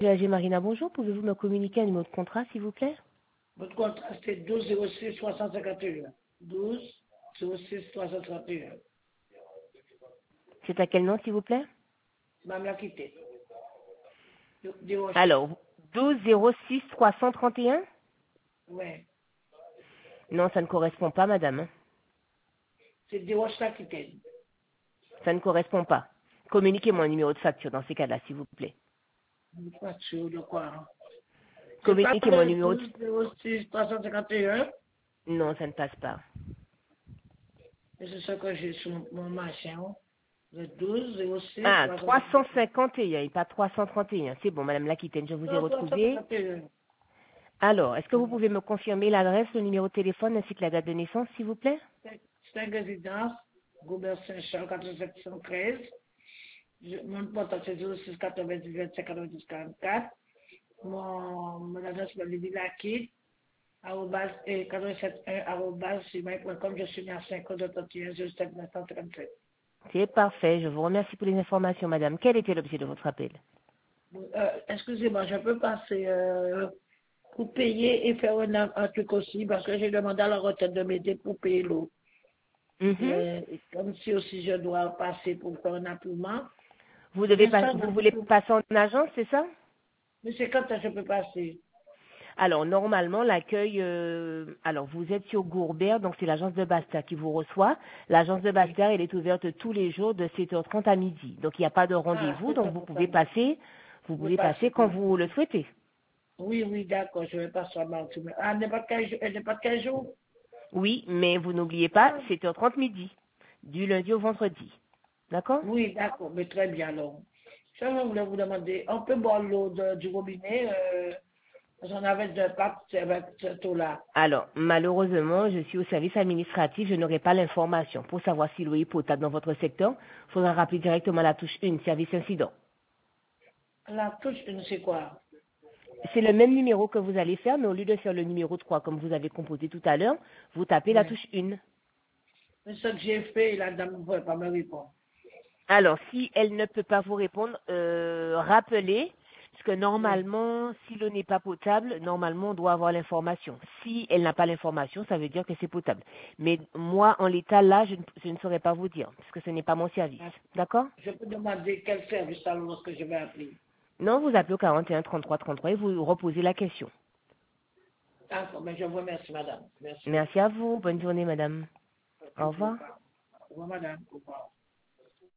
AG Marina, bonjour. Pouvez-vous me communiquer un numéro de contrat, s'il vous plaît? Votre contrat, c'est 12 06 351. 12 06 331. C'est à quel nom, s'il vous plaît? Mme l'a quitté. Alors, 12 06 331? Oui. Non, ça ne correspond pas, madame. C'est Diroche l'a quitté. Ça ne correspond pas. Communiquez-moi un numéro de facture dans ces cas-là, s'il vous plaît. Je ne suis pas sûr de quoi. Hein. C'est pas Communiquez-moi un le numéro de... 12 06 351. Non, ça ne passe pas. Et c'est ce que j'ai sur mon machin. Hein. Le 12 06 Ah, 351. 351 et pas 331. C'est bon, madame Laquitaine, je vous ai Non, retrouvé. 351. Alors, est-ce que vous pouvez me confirmer l'adresse, le numéro de téléphone ainsi que la date de naissance, s'il vous plaît? 5 résidences, Goubert Saint-Charles, 4713. Mon portable, c'est 06 90 25 90 44. Mon adresse mail est Laki, arrobas, 471, arrobas, gmail.com. Je suis né à 5 ans de 31, 07 937. C'est parfait. Je vous remercie pour les informations, madame. Quel était l'objet de votre appel? Excusez-moi, je peux passer pour payer et faire un truc aussi, parce que j'ai demandé à la retraite de m'aider pour payer l'eau. Mhm. Comme si aussi je dois passer pour faire un approuement. Vous Pour l'instant, vous voulez passer en agence, c'est ça? mais c'est quand je peux passer. Alors, normalement, l'accueil... alors, vous êtes sur Gourbert, donc c'est l'agence de Basta qui vous reçoit. L'agence de Basta, elle est ouverte tous les jours de 7h30 à midi. Donc, il n'y a pas de Ah, rendez-vous, c'est donc ça pour ça. vous Vous pouvez passez passer quand pour... vous le souhaitez. Oui, oui, d'accord, je vais passer à Martin. Ah, n'importe quel jour. Oui, mais vous n'oubliez pas, Ah, 7h30 midi, du lundi au vendredi. D'accord? oui, d'accord, mais très bien alors. Je voulais vous demander, on peut boire l'eau du robinet, j'en avais de pape avec cette eau-là. Alors, malheureusement, je suis au service administratif, je n'aurai pas l'information. Pour savoir si l'eau est potable dans votre secteur, il faudra rappeler directement la touche 1, service incident. La touche, je ne sais quoi. C'est le même numéro que vous allez faire, mais au lieu de faire le numéro 3 comme vous avez composé tout à l'heure, vous tapez la Oui. touche 1. Mais ce que j'ai fait, la dame ne pouvait pas me répondre. Alors, si elle ne peut pas vous répondre, rappelez, parce que Oui. normalement, si l'eau n'est pas potable, normalement, on doit avoir l'information. Si elle n'a pas l'information, ça veut dire que c'est potable. Mais moi, en l'état, là, je ne saurais pas vous dire, parce que ce n'est pas mon service. D'accord? Je peux demander quel service alors lorsque je vais appeler. Non, vous appelez au 41 33 33 et vous reposez la question. D'accord, mais je vous remercie, madame. Merci. Merci à vous. Bonne journée, madame. Au Au revoir. revoir, madame. Au revoir.